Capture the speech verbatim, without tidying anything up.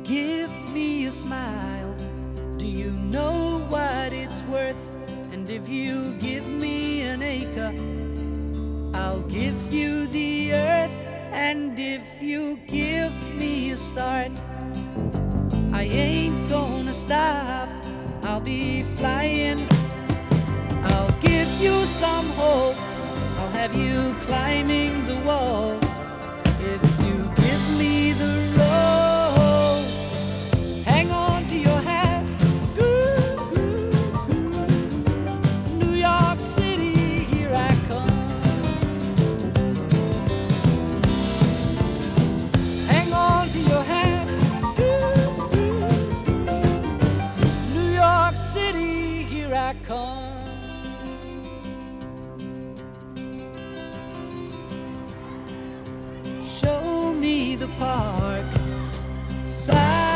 give me a smile, do you know what it's worth? And if you give me an acre, I'll give you the earth. And if you give me a start, I ain't gonna stop, I'll be flying. I'll give you some hope, I'll have you climbing the walls. If you give me the rope, hang on to your hat. New York City, here I come. Hang on to your hat. New York City, here I come. Show me the park side